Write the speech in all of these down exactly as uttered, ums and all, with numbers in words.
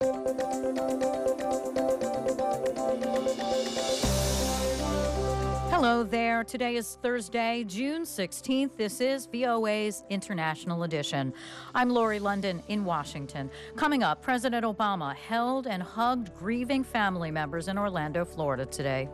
Hello there. Today is Thursday, June sixteenth. This is V O A's International Edition. I'm Lori London in Washington. Coming up, President Obama held and hugged grieving family members in Orlando, Florida today.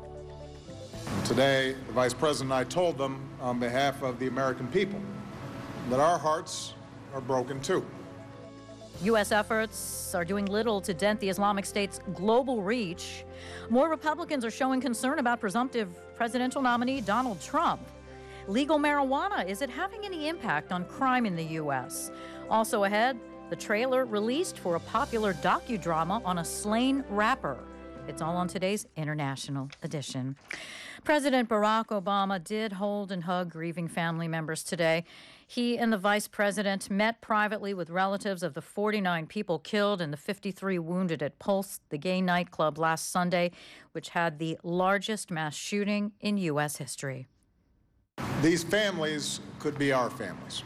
Today, the Vice President and I told them on behalf of the American people that our hearts are broken too. U S efforts are doing little to dent the Islamic State's global reach. More Republicans are showing concern about presumptive presidential nominee Donald Trump. Legal marijuana, is it having any impact on crime in the U S? Also ahead, the trailer released for a popular docudrama on a slain rapper. It's all on today's International Edition. President Barack Obama did hold and hug grieving family members today. He and the vice president met privately with relatives of the forty-nine people killed and the fifty-three wounded at Pulse, the gay nightclub, last Sunday, which had the largest mass shooting in U S history. These families could be our families.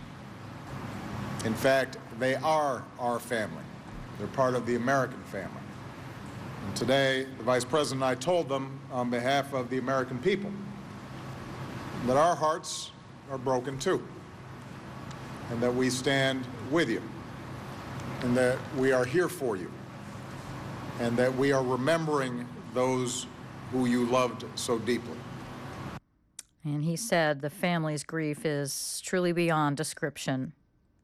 In fact, they are our family. They're part of the American family. And today, the Vice President and I told them on behalf of the American people that our hearts are broken too, and that we stand with you, and that we are here for you, and that we are remembering those who you loved so deeply. And he said the family's grief is truly beyond description.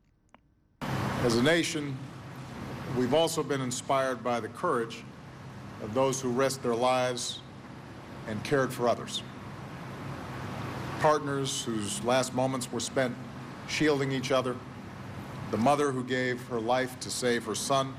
As a nation, we've also been inspired by the courage of those who risked their lives and cared for others. Partners whose last moments were spent shielding each other, the mother who gave her life to save her son,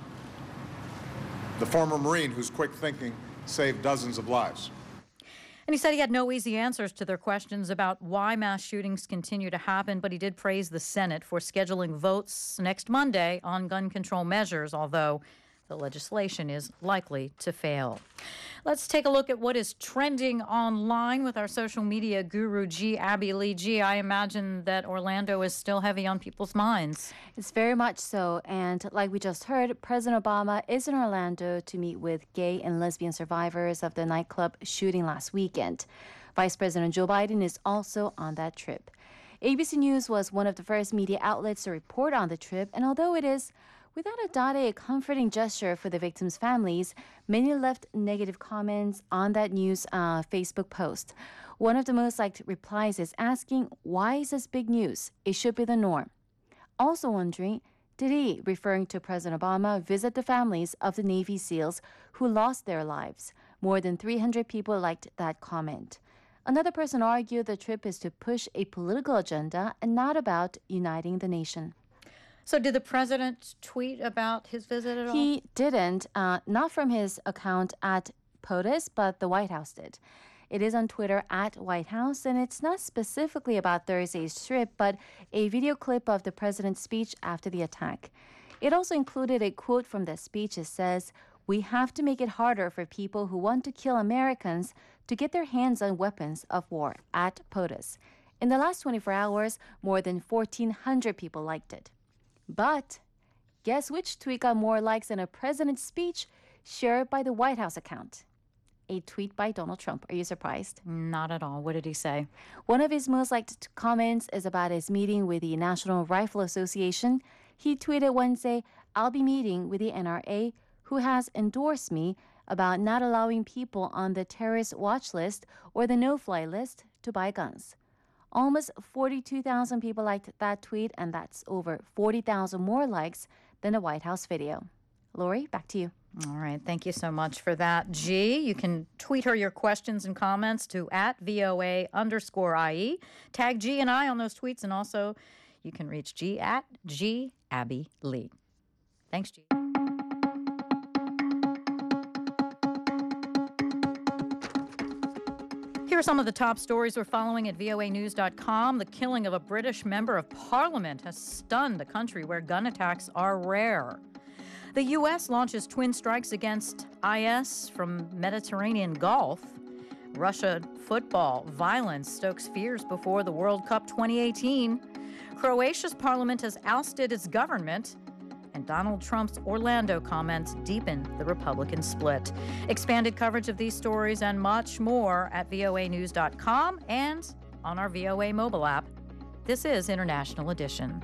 the former Marine whose quick thinking saved dozens of lives. And he said he had no easy answers to their questions about why mass shootings continue to happen, but he did praise the Senate for scheduling votes next Monday on gun control measures, although the legislation is likely to fail. Let's take a look at what is trending online with our social media guru, G. Abby Lee. G, I imagine that Orlando is still heavy on people's minds. It's very much so. And like we just heard, President Obama is in Orlando to meet with gay and lesbian survivors of the nightclub shooting last weekend. Vice President Joe Biden is also on that trip. A B C News was one of the first media outlets to report on the trip, and although it is without a doubt a comforting gesture for the victims' families, many left negative comments on that news uh, Facebook post. One of the most liked replies is asking, why is this big news? It should be the norm. Also wondering, did he, referring to President Obama, visit the families of the Navy SEALs who lost their lives? More than three hundred people liked that comment. Another person argued the trip is to push a political agenda and not about uniting the nation. So did the president tweet about his visit at all? He didn't, uh, not from his account at POTUS, but the White House did. It is on Twitter at White House, and it's not specifically about Thursday's trip, but a video clip of the president's speech after the attack. It also included a quote from the speech. It says, "We have to make it harder for people who want to kill Americans to get their hands on weapons of war," at POTUS. In the last twenty-four hours, more than fourteen hundred people liked it. But guess which tweet got more likes than a president's speech shared by the White House account? A tweet by Donald Trump. Are you surprised? Not at all. What did he say? One of his most liked comments is about his meeting with the National Rifle Association. He tweeted Wednesday, "I'll be meeting with the N R A, who has endorsed me about not allowing people on the terrorist watch list or the no-fly list to buy guns." Almost forty-two thousand people liked that tweet, and that's over forty thousand more likes than the White House video. Lori, back to you. All right. Thank you so much for that, G. You can tweet her your questions and comments to at V O A underscore IE. Tag G and I on those tweets, and also you can reach G at G Abby Lee. Thanks, G. Here are some of the top stories we're following at V O A news dot com. The killing of a British member of parliament has stunned a country where gun attacks are rare. The U S launches twin strikes against I S from Mediterranean Gulf. Russia football violence stokes fears before the World Cup twenty eighteen. Croatia's parliament has ousted its government. And and Donald Trump's Orlando comments deepened the Republican split. Expanded coverage of these stories and much more at V O A news dot com and on our V O A mobile app. This is International Edition.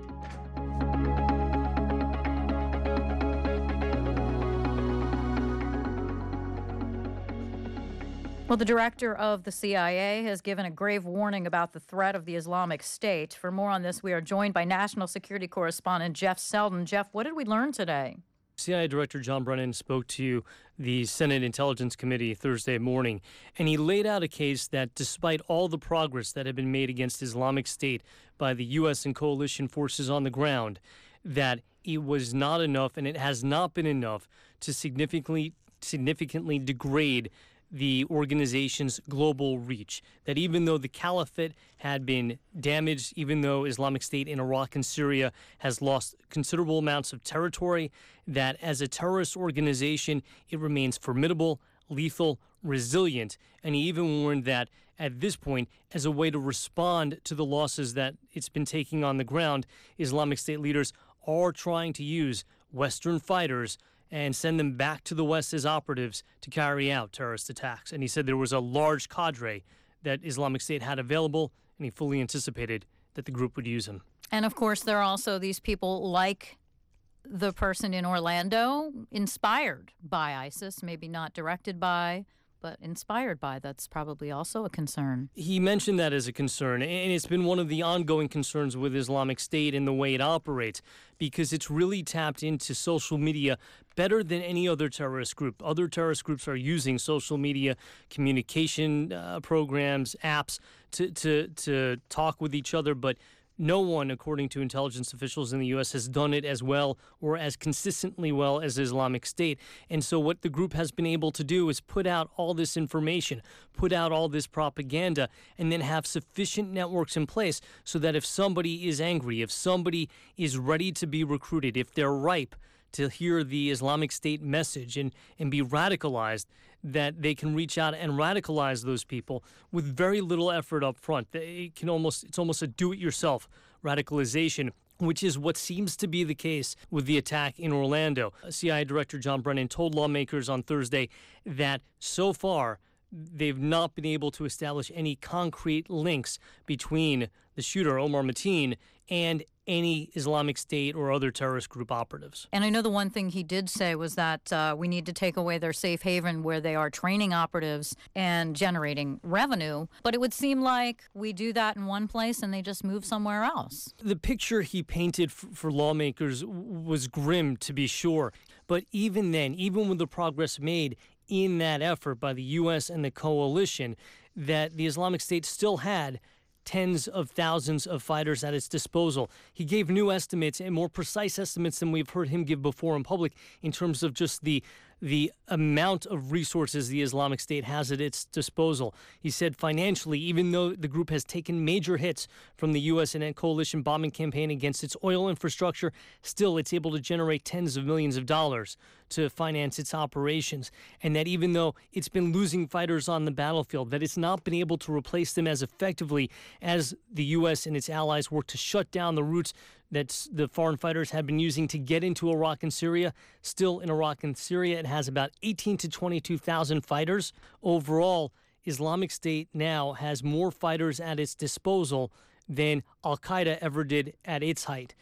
Well, the director of the C I A has given a grave warning about the threat of the Islamic State. For more on this, we are joined by national security correspondent Jeff Selden. Jeff, what did we learn today? C I A Director John Brennan spoke to the Senate Intelligence Committee Thursday morning, and he laid out a case that despite all the progress that had been made against Islamic State by the U S and coalition forces on the ground, that it was not enough, and it has not been enough to significantly, significantly degrade the organization's global reach. That even though the caliphate had been damaged, even though Islamic State in Iraq and Syria has lost considerable amounts of territory, that as a terrorist organization, it remains formidable, lethal, resilient. And he even warned that at this point, as a way to respond to the losses that it's been taking on the ground, Islamic State leaders are trying to use Western fighters and send them back to the West as operatives to carry out terrorist attacks. And he said there was a large cadre that Islamic State had available, and he fully anticipated that the group would use them. And of course, there are also these people like the person in Orlando, inspired by ISIS, maybe not directed by, but inspired by. That's probably also a concern. He mentioned that as a concern, and it's been one of the ongoing concerns with Islamic State and the way it operates, because it's really tapped into social media better than any other terrorist group. Other terrorist groups are using social media communication uh, programs, apps to, to, to talk with each other, but no one, according to intelligence officials in the U S, has done it as well or as consistently well as Islamic State. And so what the group has been able to do is put out all this information, put out all this propaganda, and then have sufficient networks in place so that if somebody is angry, if somebody is ready to be recruited, if they're ripe to hear the Islamic State message and, and be radicalized, that they can reach out and radicalize those people with very little effort up front. It can almost, it's almost a do-it-yourself radicalization, which is what seems to be the case with the attack in Orlando. C I A Director John Brennan told lawmakers on Thursday that so far they've not been able to establish any concrete links between the shooter, Omar Mateen, and any Islamic State or other terrorist group operatives. And I know the one thing he did say was that uh, we need to take away their safe haven where they are training operatives and generating revenue. But it would seem like we do that in one place and they just move somewhere else. The picture he painted f- for lawmakers was grim, to be sure. But even then, even with the progress made in that effort by the U S and the coalition, that the Islamic State still had tens of thousands of fighters at its disposal. He gave new estimates and more precise estimates than we've heard him give before in public in terms of just the the amount of resources the Islamic State has at its disposal. He said financially, even though the group has taken major hits from the U S and coalition bombing campaign against its oil infrastructure, still it's able to generate tens of millions of dollars to finance its operations. And that even though it's been losing fighters on the battlefield, that it's not been able to replace them as effectively as the U S and its allies work to shut down the routes that the foreign fighters had been using to get into Iraq and Syria. Still in Iraq and Syria, it has about eighteen to twenty-two thousand fighters. Overall, Islamic State now has more fighters at its disposal than Al-Qaeda ever did at its height.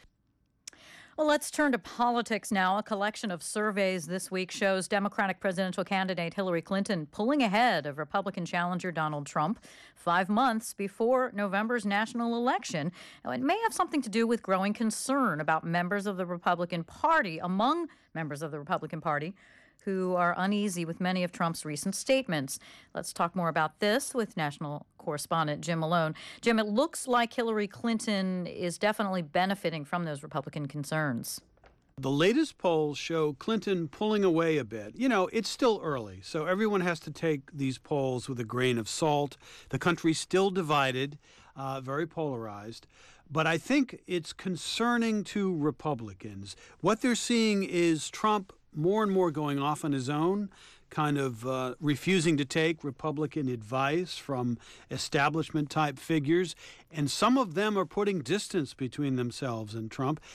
Well, let's turn to politics now. A collection of surveys this week shows Democratic presidential candidate Hillary Clinton pulling ahead of Republican challenger Donald Trump five months before November's national election. Now, it may have something to do with growing concern about members of the Republican Party, among members of the Republican Party, who are uneasy with many of Trump's recent statements. Let's talk more about this with national correspondent Jim Malone. Jim, it looks like Hillary Clinton is definitely benefiting from those Republican concerns. The latest polls show Clinton pulling away a bit. You know, it's still early, so everyone has to take these polls with a grain of salt. The country's still divided, uh, very polarized. But I think it's concerning to Republicans. What they're seeing is Trump more and more going off on his own, kind of uh, refusing to take Republican advice from establishment-type figures. And some of them are putting distance between themselves and Trump. And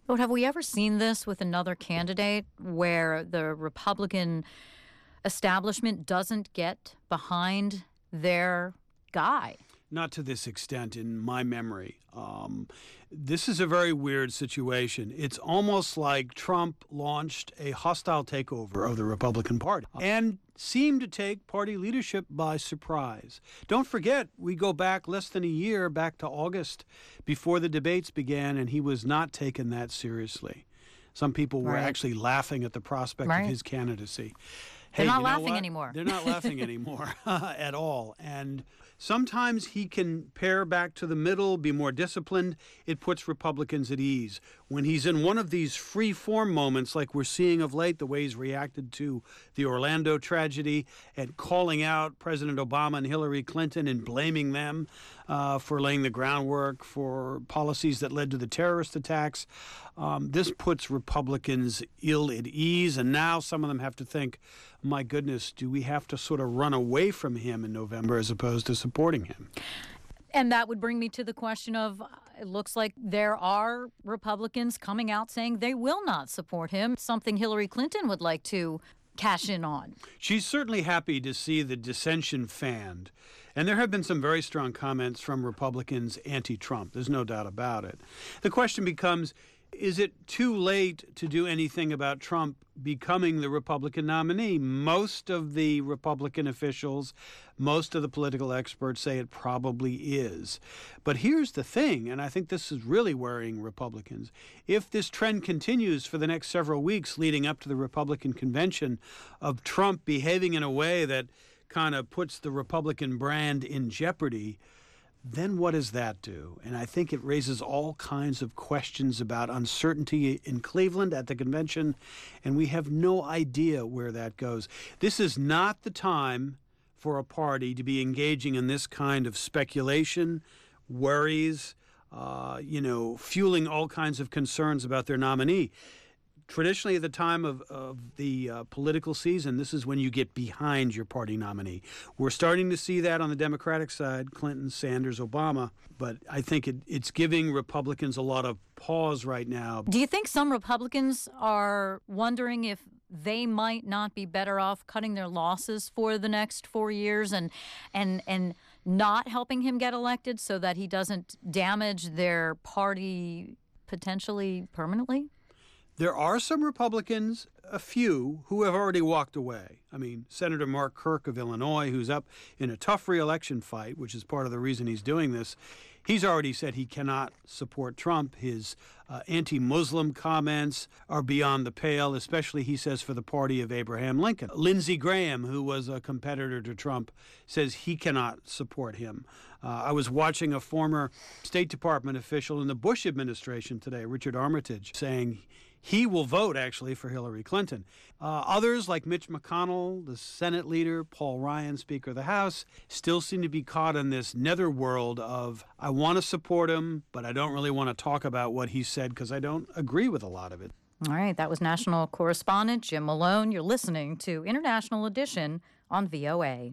But have we ever seen this with another candidate where the Republican establishment doesn't get behind their guy? Not to this extent in my memory. Um, this is a very weird situation. It's almost like Trump launched a hostile takeover of the Republican Party and seemed to take party leadership by surprise. Don't forget, we go back less than a year, back to August, before the debates began, and he was not taken that seriously. Some people were Right. actually laughing at the prospect Right. of his candidacy. They're Hey, not you know laughing what? anymore. They're not laughing anymore at all. And sometimes he can pare back to the middle, be more disciplined. It puts Republicans at ease. When he's in one of these free-form moments like we're seeing of late, the way he's reacted to the Orlando tragedy and calling out President Obama and Hillary Clinton and blaming them uh, for laying the groundwork for policies that led to the terrorist attacks, um, this puts Republicans ill at ease. And now some of them have to think, my goodness, do we have to sort of run away from him in November as opposed to supporting him? And that would bring me to the question of, uh, it looks like there are Republicans coming out saying they will not support him, something Hillary Clinton would like to cash in on. She's certainly happy to see the dissension fanned. And there have been some very strong comments from Republicans anti-Trump. There's no doubt about it. The question becomes, is it too late to do anything about Trump becoming the Republican nominee? Most of the Republican officials, most of the political experts say it probably is. But here's the thing, and I think this is really worrying Republicans. If this trend continues for the next several weeks leading up to the Republican convention of Trump behaving in a way that kind of puts the Republican brand in jeopardy, then what does that do? And I think it raises all kinds of questions about uncertainty in Cleveland at the convention, and we have no idea where that goes. This is not the time for a party to be engaging in this kind of speculation, worries, uh, you know, fueling all kinds of concerns about their nominee. Traditionally, at the time of, of the uh, political season, this is when you get behind your party nominee. We're starting to see that on the Democratic side, Clinton, Sanders, Obama, but I think it, it's giving Republicans a lot of pause right now. Do you think some Republicans are wondering if they might not be better off cutting their losses for the next four years and and and not helping him get elected so that he doesn't damage their party potentially permanently? There are some Republicans, a few, who have already walked away. I mean, Senator Mark Kirk of Illinois, who's up in a tough re-election fight, which is part of the reason he's doing this, he's already said he cannot support Trump. His uh, anti-Muslim comments are beyond the pale, especially, he says, for the party of Abraham Lincoln. Lindsey Graham, who was a competitor to Trump, says he cannot support him. Uh, I was watching a former State Department official in the Bush administration today, Richard Armitage, saying he will vote, actually, for Hillary Clinton. Uh, others, like Mitch McConnell, the Senate leader, Paul Ryan, Speaker of the House, still seem to be caught in this netherworld of, I want to support him, but I don't really want to talk about what he said because I don't agree with a lot of it. All right, that was national correspondent Jim Malone. You're listening to International Edition on V O A.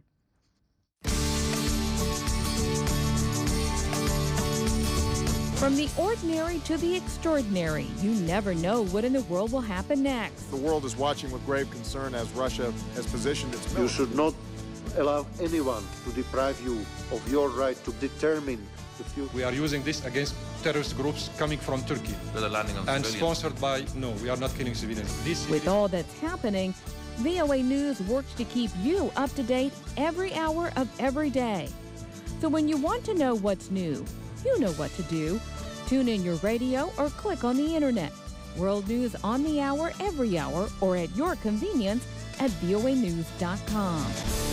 From the ordinary to the extraordinary, you never know what in the world will happen next. The world is watching with grave concern as Russia has positioned its military. You should not allow anyone to deprive you of your right to determine the future. We are using this against terrorist groups coming from Turkey. With a landing on and civilians. sponsored by, no, we are not killing civilians. This With is, all that's happening, V O A News works to keep you up to date every hour of every day. So when you want to know what's new, you know what to do. Tune in your radio or click on the internet. World news on the hour, every hour, or at your convenience at V O A news dot com.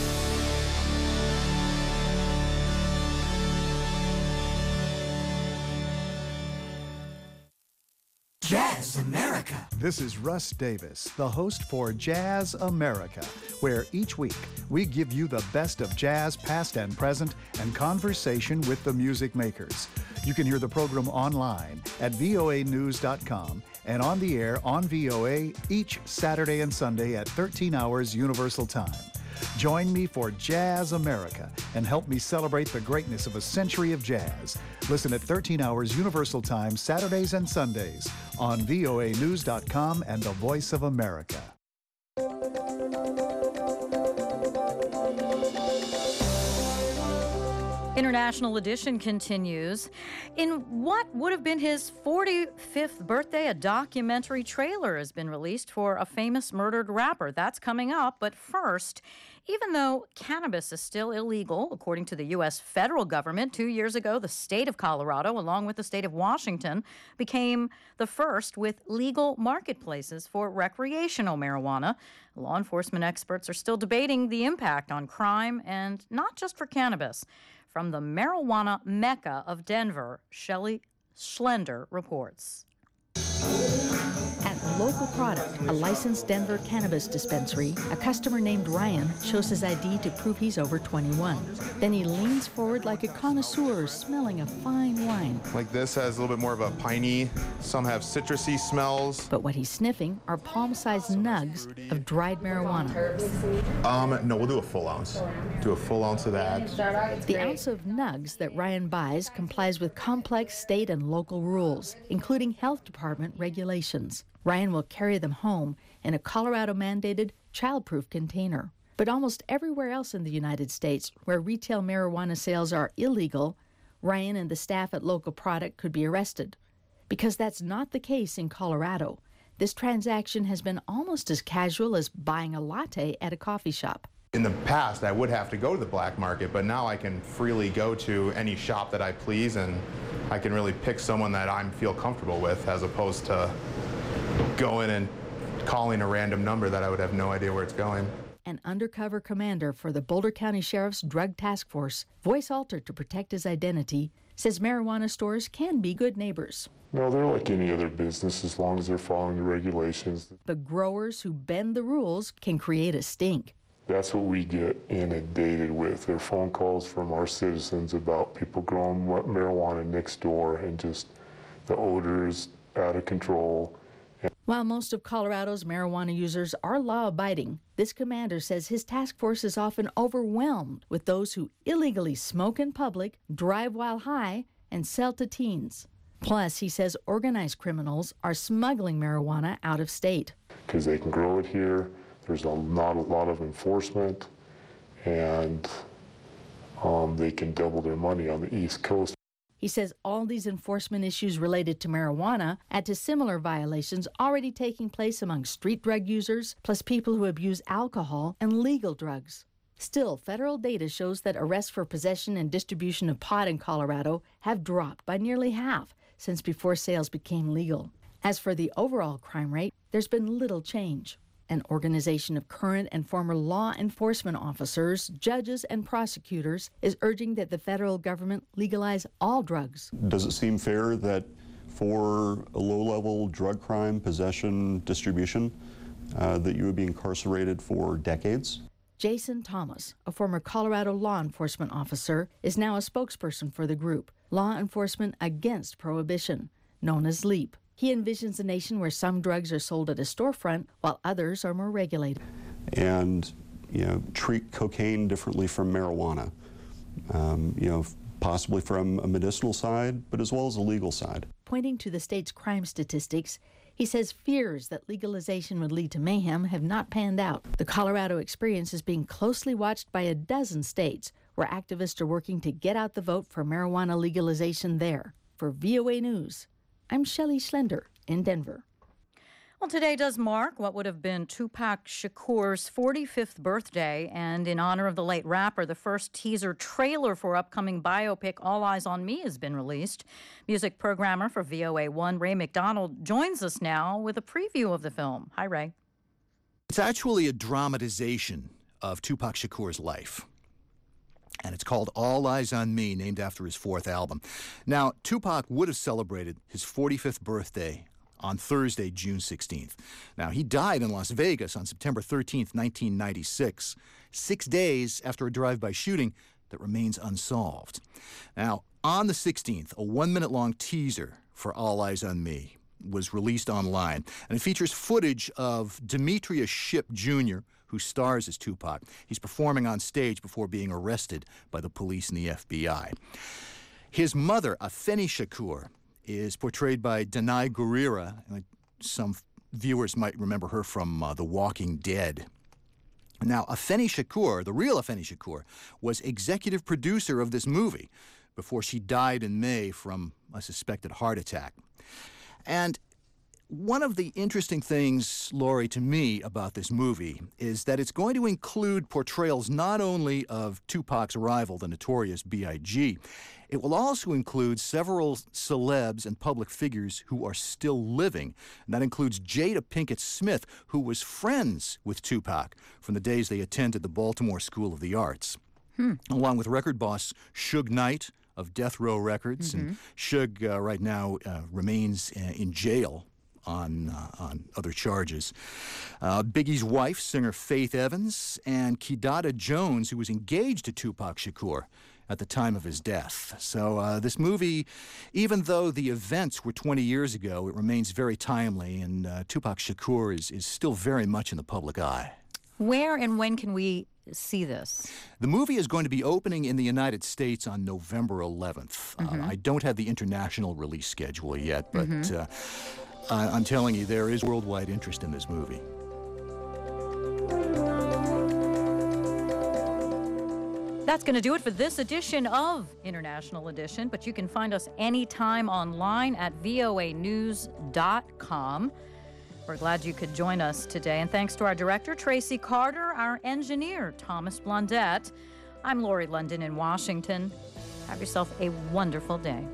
Jazz America. This is Russ Davis, the host for Jazz America, where each week we give you the best of jazz past and present and conversation with the music makers. You can hear the program online at V O A news dot com and on the air on V O A each Saturday and Sunday at thirteen hours Universal Time. Join me for Jazz America and help me celebrate the greatness of a century of jazz. Listen at thirteen hours Universal Time, Saturdays and Sundays on V O A news dot com and the Voice of America. International Edition continues. In what would have been his forty-fifth birthday, a documentary trailer has been released for a famous murdered rapper. That's coming up. But first, even though cannabis is still illegal, according to the U S federal government, two years ago, the state of Colorado, along with the state of Washington, became the first with legal marketplaces for recreational marijuana. Law enforcement experts are still debating the impact on crime, and not just for cannabis. From the marijuana mecca of Denver, Shelley Schlender reports. At Local Product, a licensed Denver cannabis dispensary, a customer named Ryan shows his I D to prove he's over twenty-one. Then he leans forward like a connoisseur smelling a fine wine. Like this has a little bit more of a piney, some have citrusy smells. But what he's sniffing are palm-sized nugs of dried marijuana. Um, no, we'll do a full ounce. Do a full ounce of that. The ounce of nugs that Ryan buys complies with complex state and local rules, including health department regulations. Ryan will carry them home in a Colorado-mandated child-proof container. But almost everywhere else in the United States where retail marijuana sales are illegal, Ryan and the staff at Local Product could be arrested. Because that's not the case in Colorado. This transaction has been almost as casual as buying a latte at a coffee shop. In the past, I would have to go to the black market, but now I can freely go to any shop that I please, and I can really pick someone that I feel comfortable with, as opposed to going and calling a random number that I would have no idea where it's going. An undercover commander for the Boulder County Sheriff's Drug Task Force, voice altered to protect his identity, says marijuana stores can be good neighbors. No, they're like any other business as long as they're following the regulations. But growers who bend the rules can create a stink. That's what we get inundated with. There are phone calls from our citizens about people growing marijuana next door, and just the odors out of control. While most of Colorado's marijuana users are law-abiding, this commander says his task force is often overwhelmed with those who illegally smoke in public, drive while high, and sell to teens. Plus, he says organized criminals are smuggling marijuana out of state. Because they can grow it here, there's a, not a lot of enforcement, and um, they can double their money on the East Coast. He says all these enforcement issues related to marijuana add to similar violations already taking place among street drug users, plus people who abuse alcohol and legal drugs. Still, federal data shows that arrests for possession and distribution of pot in Colorado have dropped by nearly half since before sales became legal. As for the overall crime rate, there's been little change. An organization of current and former law enforcement officers, judges, and prosecutors is urging that the federal government legalize all drugs. Does it seem fair that for a low-level drug crime, possession, distribution, uh, that you would be incarcerated for decades? Jason Thomas, a former Colorado law enforcement officer, is now a spokesperson for the group, Law Enforcement Against Prohibition, known as LEAP. He envisions a nation where some drugs are sold at a storefront while others are more regulated. And, you know, treat cocaine differently from marijuana, um, you know, possibly from a medicinal side, but as well as a legal side. Pointing to the state's crime statistics, he says fears that legalization would lead to mayhem have not panned out. The Colorado experience is being closely watched by a dozen states where activists are working to get out the vote for marijuana legalization there. For V O A News, I'm Shelley Schlender in Denver. Well, today does mark what would have been Tupac Shakur's forty-fifth birthday, and in honor of the late rapper, the first teaser trailer for upcoming biopic All Eyes on Me has been released. Music programmer for V O A one, Ray McDonald, joins us now with a preview of the film. Hi, Ray. It's actually a dramatization of Tupac Shakur's life. And it's called All Eyes on Me, named after his fourth album. Now, Tupac would have celebrated his forty-fifth birthday on Thursday, June sixteenth. Now, he died in Las Vegas on September thirteenth, nineteen ninety-six, six days after a drive-by shooting that remains unsolved. Now, on the sixteenth, a one-minute-long teaser for All Eyes on Me was released online, and it features footage of Demetrius Shipp Junior, who stars as Tupac. He's performing on stage before being arrested by the police and the F B I. His mother, Afeni Shakur, is portrayed by Danai Gurira. Some viewers might remember her from uh, The Walking Dead. Now, Afeni Shakur, the real Afeni Shakur, was executive producer of this movie before she died in May from a suspected heart attack. And one of the interesting things, Laurie, to me about this movie is that it's going to include portrayals not only of Tupac's rival, the notorious B I G, it will also include several celebs and public figures who are still living. And that includes Jada Pinkett Smith, who was friends with Tupac from the days they attended the Baltimore School of the Arts, hmm. along with record boss Suge Knight of Death Row Records. Mm-hmm. And Suge uh, right now uh, remains uh, in jail on uh, on other charges. Uh, Biggie's wife, singer Faith Evans, and Kidada Jones, who was engaged to Tupac Shakur at the time of his death. So uh, this movie, even though the events were twenty years ago, it remains very timely, and uh, Tupac Shakur is, is still very much in the public eye. Where and when can we see this? The movie is going to be opening in the United States on November eleventh. Mm-hmm. Uh, I don't have the international release schedule yet, but mm-hmm. uh, I, I'm telling you, there is worldwide interest in this movie. That's going to do it for this edition of International Edition, but you can find us anytime online at V O A news dot com. We're glad you could join us today, and thanks to our director, Tracy Carter, our engineer, Thomas Blondette. I'm Laurie London in Washington. Have yourself a wonderful day.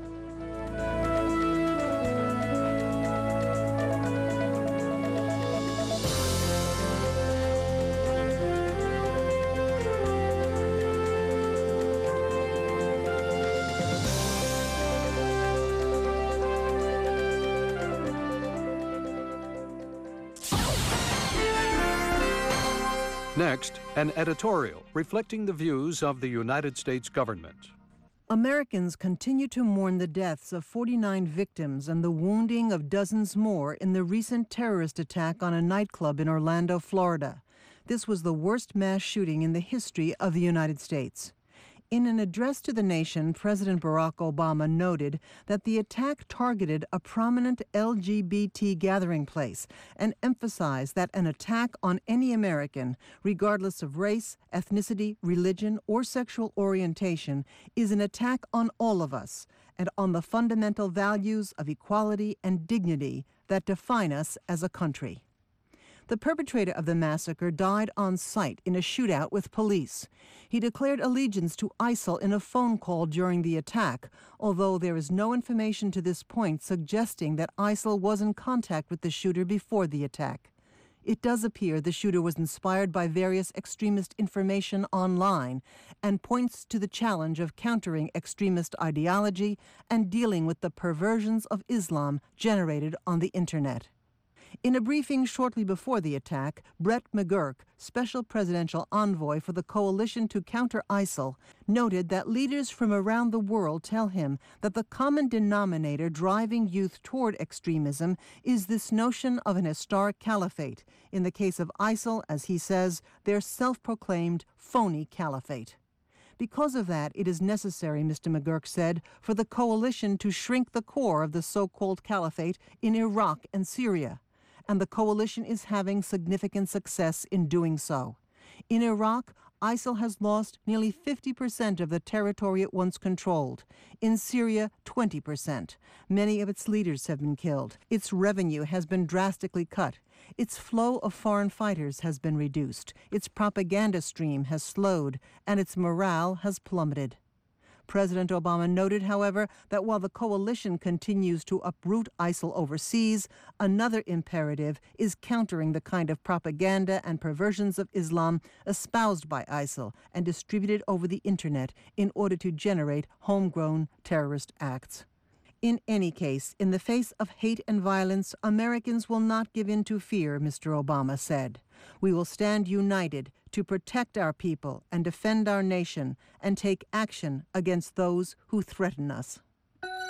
Next, an editorial reflecting the views of the United States government. Americans continue to mourn the deaths of forty-nine victims and the wounding of dozens more in the recent terrorist attack on a nightclub in Orlando, Florida. This was the worst mass shooting in the history of the United States. In an address to the nation, President Barack Obama noted that the attack targeted a prominent L G B T gathering place and emphasized that an attack on any American, regardless of race, ethnicity, religion, or sexual orientation, is an attack on all of us and on the fundamental values of equality and dignity that define us as a country. The perpetrator of the massacre died on site in a shootout with police. He declared allegiance to ISIL in a phone call during the attack, although there is no information to this point suggesting that ISIL was in contact with the shooter before the attack. It does appear the shooter was inspired by various extremist information online and points to the challenge of countering extremist ideology and dealing with the perversions of Islam generated on the Internet. In a briefing shortly before the attack, Brett McGurk, special presidential envoy for the Coalition to Counter ISIL, noted that leaders from around the world tell him that the common denominator driving youth toward extremism is this notion of an historic caliphate. In the case of ISIL, as he says, their self-proclaimed phony caliphate. Because of that, it is necessary, Mister McGurk said, for the coalition to shrink the core of the so-called caliphate in Iraq and Syria. And the coalition is having significant success in doing so. In Iraq, ISIL has lost nearly fifty percent of the territory it once controlled. In Syria, twenty percent. Many of its leaders have been killed. Its revenue has been drastically cut. Its flow of foreign fighters has been reduced. Its propaganda stream has slowed, and its morale has plummeted. President Obama noted, however, that while the coalition continues to uproot ISIL overseas, another imperative is countering the kind of propaganda and perversions of Islam espoused by ISIL and distributed over the Internet in order to generate homegrown terrorist acts. In any case, in the face of hate and violence, Americans will not give in to fear, Mister Obama said. We will stand united to protect our people and defend our nation and take action against those who threaten us.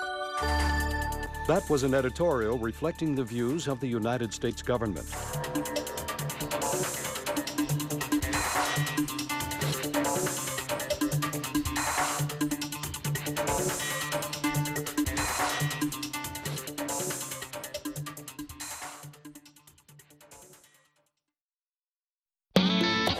That was an editorial reflecting the views of the United States government.